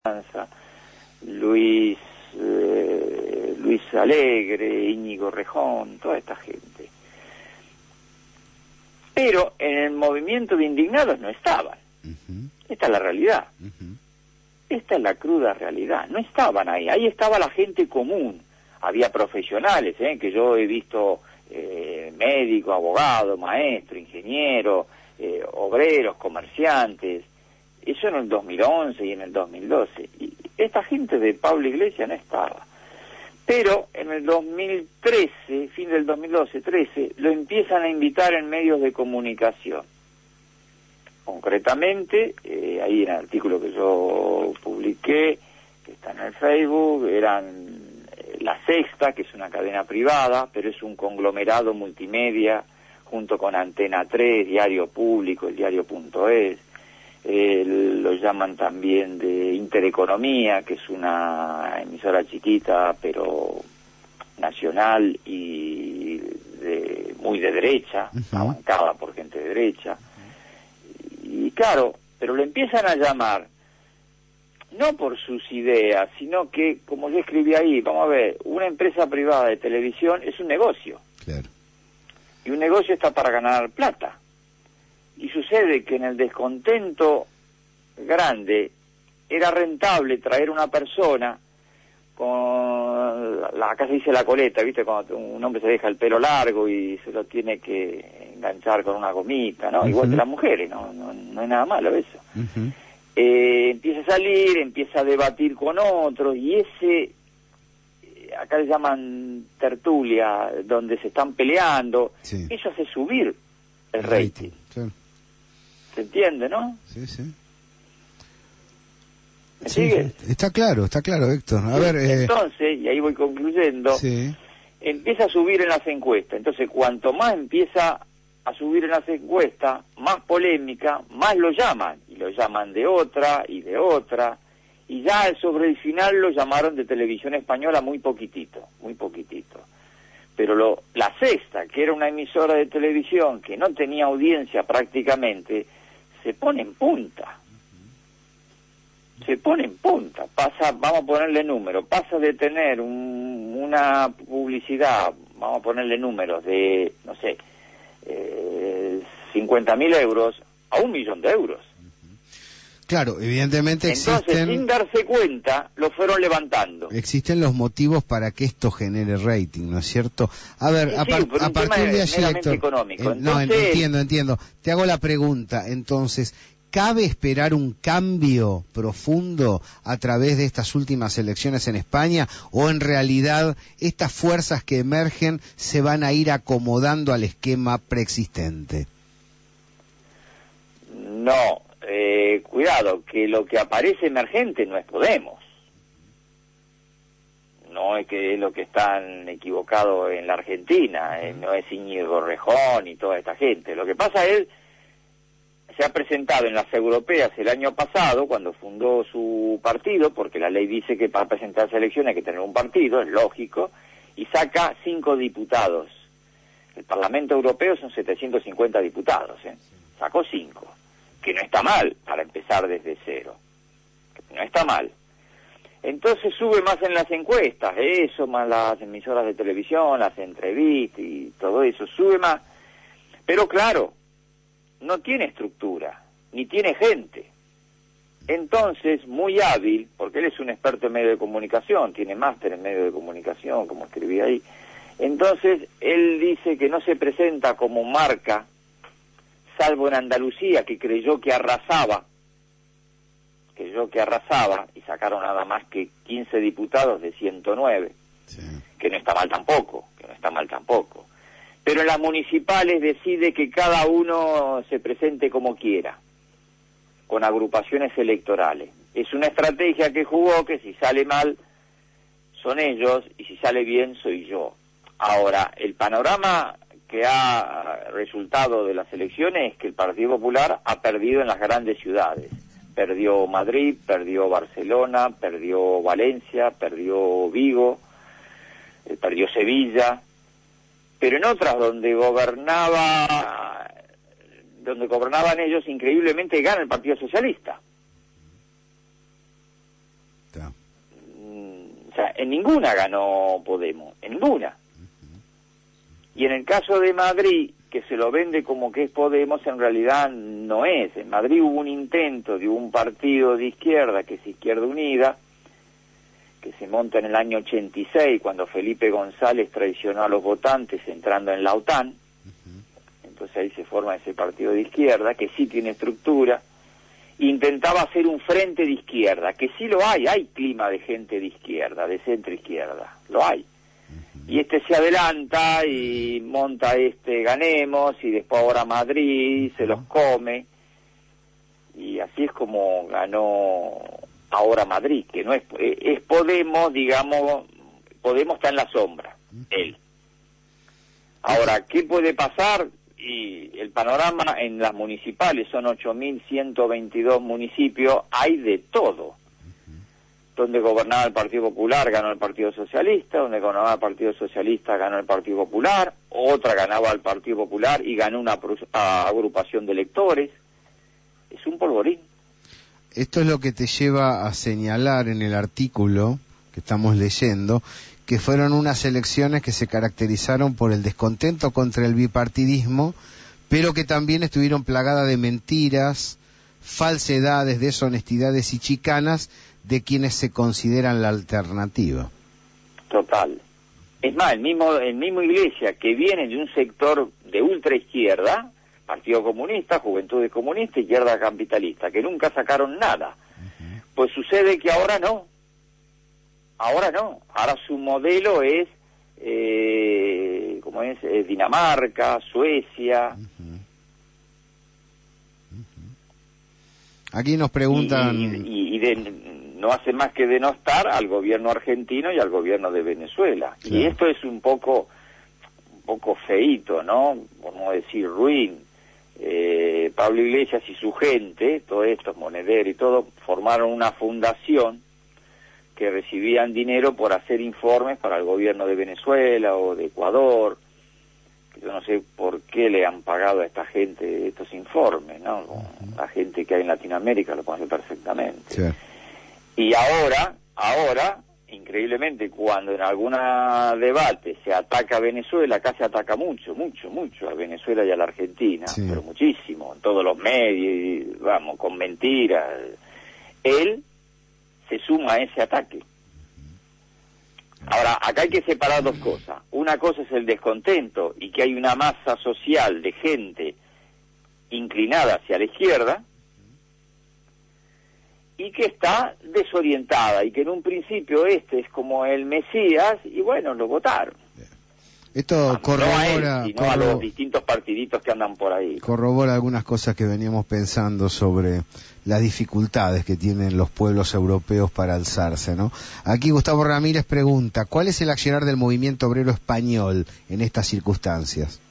Luis Alegre, Íñigo Rejón, toda esta gente. Pero en el movimiento de indignados no estaban. Esta es la realidad. Esta es la cruda realidad. No estaban ahí. Ahí estaba la gente común. Había profesionales, que yo he visto, médicos, abogados, maestros, ingenieros, obreros, comerciantes. Eso en el 2011 y en el 2012. Y esta gente de Pablo Iglesias no estaba. Pero en el 2013, fin del 2012-13, lo empiezan a invitar en medios de comunicación. Concretamente, ahí en el artículo que yo publiqué, que está en el Facebook, eran La Sexta, que es una cadena privada, pero es un conglomerado multimedia, junto con Antena 3, Diario Público, el diario.es. Lo llaman también de Intereconomía, que es una emisora chiquita pero nacional y muy de derecha, bancada por gente de derecha. Y claro, pero lo empiezan a llamar no por sus ideas, sino que, como yo escribí ahí, vamos a ver, una empresa privada de televisión es un negocio. Claro. Y un negocio está para ganar plata. Y sucede que en el descontento grande era rentable traer una persona con acá se dice la coleta, ¿viste? Cuando un hombre se deja el pelo largo y se lo tiene que enganchar con una gomita, ¿no? Igual que las mujeres, no hay nada malo eso. Empieza a salir, empieza a debatir con otros, y ese, acá le llaman tertulia, donde se están peleando, eso hace subir el rating. Sí. ¿Se entiende, no? Sí. ¿Me sigue? Está claro, Héctor. A ver, entonces, y ahí voy concluyendo, empieza a subir en las encuestas. Entonces, cuanto más empieza a subir en las encuestas, más polémica, más lo llaman. Y lo llaman de otra, y de otra. Y ya sobre el final lo llamaron de Televisión Española muy poquitito. Pero La Sexta, que era una emisora de televisión que no tenía audiencia prácticamente, se pone en punta. Pasa, vamos a ponerle números, pasa de tener una publicidad, vamos a ponerle números de, no sé, 50.000 euros a 1.000.000 de euros. Claro, evidentemente Entonces, sin darse cuenta, lo fueron levantando. Existen los motivos para que esto genere rating, ¿no es cierto? A ver, a partir de allí, Héctor, económico. Entiendo. Te hago la pregunta, entonces, ¿cabe esperar un cambio profundo a través de estas últimas elecciones en España, o en realidad estas fuerzas que emergen se van a ir acomodando al esquema preexistente? No, cuidado, que lo que aparece emergente no es Podemos. No es que es lo que están equivocados en la Argentina, no es Íñigo Rejón y toda esta gente. Lo que pasa es, se ha presentado en las europeas el año pasado, cuando fundó su partido, porque la ley dice que para presentarse a elecciones hay que tener un partido, es lógico, y saca 5 diputados. El Parlamento Europeo son 750 diputados, sacó 5, que no está mal para empezar desde cero, no está mal. Entonces sube más en las encuestas, eso, más las emisoras de televisión, las entrevistas y todo eso, sube más, pero claro, no tiene estructura, ni tiene gente. Entonces, muy hábil, porque él es un experto en medio de comunicación, tiene máster en medio de comunicación, como escribí ahí, entonces él dice que no se presenta como marca, salvo en Andalucía, que creyó que arrasaba, y sacaron nada más que 15 diputados de 109, que no está mal tampoco. Pero en las municipales decide que cada uno se presente como quiera, con agrupaciones electorales. Es una estrategia que jugó, que si sale mal son ellos y si sale bien soy yo. Ahora, el panorama que ha resultado de las elecciones es que el Partido Popular ha perdido en las grandes ciudades. Perdió Madrid, perdió Barcelona, perdió Valencia, perdió Vigo, perdió Sevilla, pero en otras donde gobernaban ellos, increíblemente gana el Partido Socialista. O sea, en ninguna ganó Podemos, en ninguna. Y en el caso de Madrid, que se lo vende como que es Podemos, en realidad no es. En Madrid hubo un intento de un partido de izquierda, que es Izquierda Unida, que se monta en el año 86, cuando Felipe González traicionó a los votantes entrando en la OTAN. Entonces ahí se forma ese partido de izquierda, que sí tiene estructura. Intentaba hacer un frente de izquierda, que sí lo hay clima de gente de izquierda, de centro izquierda, lo hay. Y este se adelanta y monta Ganemos, y después ahora Madrid se los come, y así es como ganó ahora Madrid, que no es Podemos, digamos, Podemos está en la sombra, él. Ahora, ¿qué puede pasar? Y el panorama en las municipales son 8.122 municipios, hay de todo. Donde gobernaba el Partido Popular ganó el Partido Socialista, donde gobernaba el Partido Socialista ganó el Partido Popular, otra ganaba el Partido Popular y ganó una agrupación de electores. Es un polvorín. Esto es lo que te lleva a señalar en el artículo que estamos leyendo, que fueron unas elecciones que se caracterizaron por el descontento contra el bipartidismo, pero que también estuvieron plagadas de mentiras, falsedades, deshonestidades y chicanas de quienes se consideran la alternativa. Total. Es más, el mismo Iglesias, que viene de un sector de ultraizquierda, Partido Comunista, Juventudes Comunistas, Izquierda Capitalista, que nunca sacaron nada. Pues sucede que ahora no. Ahora su modelo es, Dinamarca, Suecia. Aquí nos preguntan... No hace más que denostar al gobierno argentino y al gobierno de Venezuela. Claro. Y esto es un poco feíto, ¿no? Por no decir ruin. Pablo Iglesias y su gente, todos estos monederos y todo, formaron una fundación que recibían dinero por hacer informes para el gobierno de Venezuela o de Ecuador. Yo no sé por qué le han pagado a esta gente estos informes, ¿no? La gente que hay en Latinoamérica lo conoce perfectamente. Sí. Y ahora, increíblemente, cuando en algún debate se ataca a Venezuela, acá se ataca mucho a Venezuela y a la Argentina, sí, pero muchísimo, en todos los medios, vamos, con mentiras. Él se suma a ese ataque. Ahora, acá hay que separar dos cosas. Una cosa es el descontento y que hay una masa social de gente inclinada hacia la izquierda, y que está desorientada, y que en un principio es como el Mesías, y bueno, lo votaron. Esto corrobora... No a él, sino a los distintos partiditos que andan por ahí. Corrobora algunas cosas que veníamos pensando sobre las dificultades que tienen los pueblos europeos para alzarse, ¿no? Aquí Gustavo Ramírez pregunta, ¿cuál es el accionar del movimiento obrero español en estas circunstancias?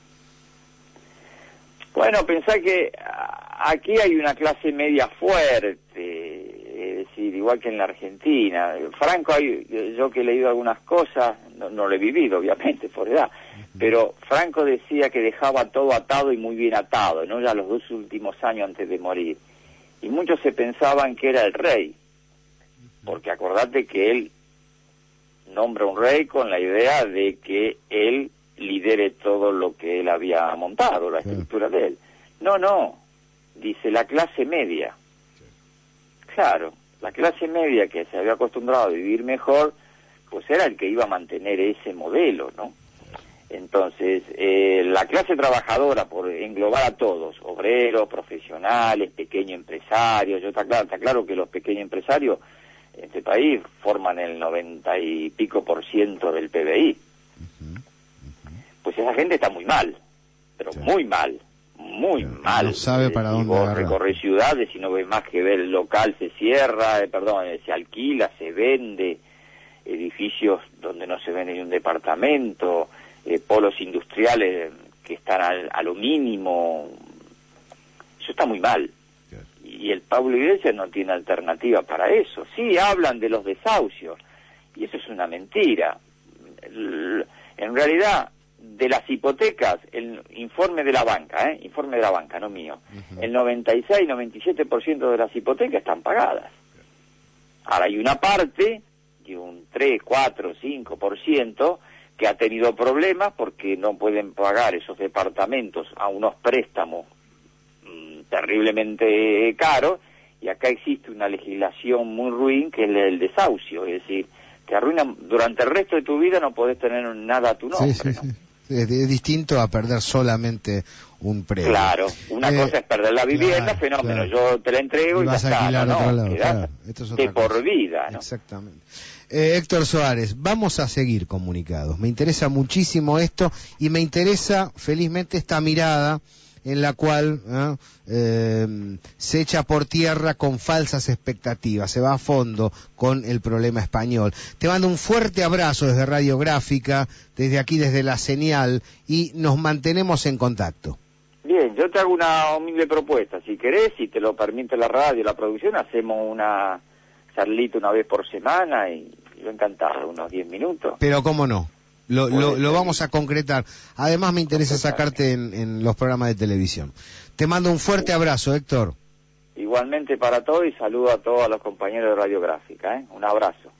Bueno, pensá que aquí hay una clase media fuerte, es decir, igual que en la Argentina. Franco, yo que he leído algunas cosas, no lo he vivido obviamente por edad, pero Franco decía que dejaba todo atado y muy bien atado, ¿no? Ya los 2 últimos años antes de morir. Y muchos se pensaban que era el rey, porque acordate que él nombra un rey con la idea de que él lidere todo lo que él había montado, la estructura de él. No, dice la clase media. Claro, la clase media que se había acostumbrado a vivir mejor, pues era el que iba a mantener ese modelo, ¿no? Entonces, la clase trabajadora, por englobar a todos, obreros, profesionales, pequeños empresarios, está claro que los pequeños empresarios en este país forman el 90 y pico % del PBI. Pues esa gente está muy mal, pero muy mal. No sabe para dónde agarrar. Recorre ciudades y no ve más que ver el local se cierra, se alquila, se vende, edificios donde no se vende ni un departamento, polos industriales que están a lo mínimo. Eso está muy mal. Y el Pablo Iglesias no tiene alternativa para eso. Sí, hablan de los desahucios, y eso es una mentira. En realidad, de las hipotecas, el informe de la banca, no mío, el 96-97% de las hipotecas están pagadas. Ahora hay una parte de un 3, 4, 5% que ha tenido problemas porque no pueden pagar esos departamentos a unos préstamos terriblemente caros, y acá existe una legislación muy ruin que es el desahucio, es decir, te arruinan durante el resto de tu vida, no podés tener nada a tu nombre. Sí, ¿no? sí. Es distinto a perder solamente un predio. Claro, una cosa es perder la vivienda, claro, fenómeno, claro. yo te la entrego y ya vas a está, alquilar ¿no? a otro lado, Quedás claro. Esto es de otra por cosa. vida, ¿no? Exactamente. Héctor Suárez, vamos a seguir comunicados. Me interesa muchísimo esto y me interesa felizmente esta mirada en la cual se echa por tierra con falsas expectativas, se va a fondo con el problema español. Te mando un fuerte abrazo desde Radiográfica, desde aquí, desde La Señal, y nos mantenemos en contacto. Bien, yo te hago una humilde propuesta, si querés, si te lo permite la radio, la producción, hacemos una charlita una vez por semana y yo encantado, unos 10 minutos. Pero cómo no. Lo vamos a concretar. Además me interesa sacarte en los programas de televisión. Te mando un fuerte abrazo, Héctor. Igualmente para todos y saludo a todos los compañeros de Radiográfica, Un abrazo.